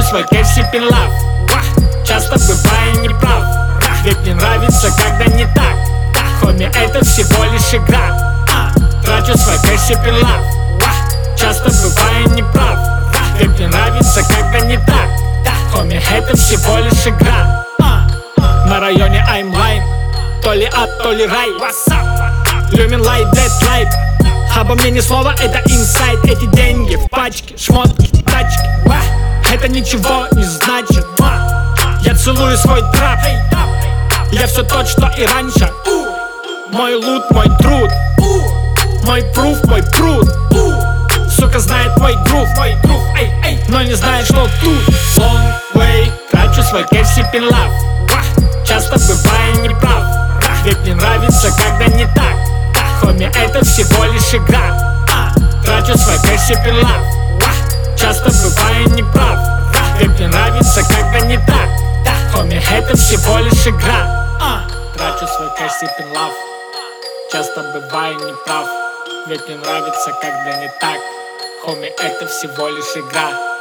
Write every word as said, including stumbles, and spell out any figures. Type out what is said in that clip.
свой кэш и пин-лав. Часто бываю неправ, ведь мне нравится, когда не так. Хоми, это всего лишь игра. Трачу свой кэш и пин-лав. Часто бываю неправ, ведь мне нравится, когда не так. Хоми, это всего лишь игра. На районе Аймлайн, то ли ад, то ли рай. Люмен лайт, дедлайт. Обо мне ни слова, это инсайд. Эти деньги в пачке, шмотки, тачки. Это ничего не значит. Я целую свой трап. Я все тот, что и раньше. Мой лут, мой труд. Мой пруф, мой пруд. Сука знает мой грув, мой грув, эй, эй, но не знает, что тут. Long way. Трачу свой кэш и пин-лав. Часто бываю неправ, ведь мне нравится, когда не так. Хоми, это всего лишь игра. Трачу свой кэш и пин-лав. Часто бываю неправ, ведь мне нравится, когда не так. Хоми, это всего лишь игра. Трачу свой кэш и пин-лав. Часто бываю неправ, ведь мне нравится, когда не так. Хоми, это всего лишь игра.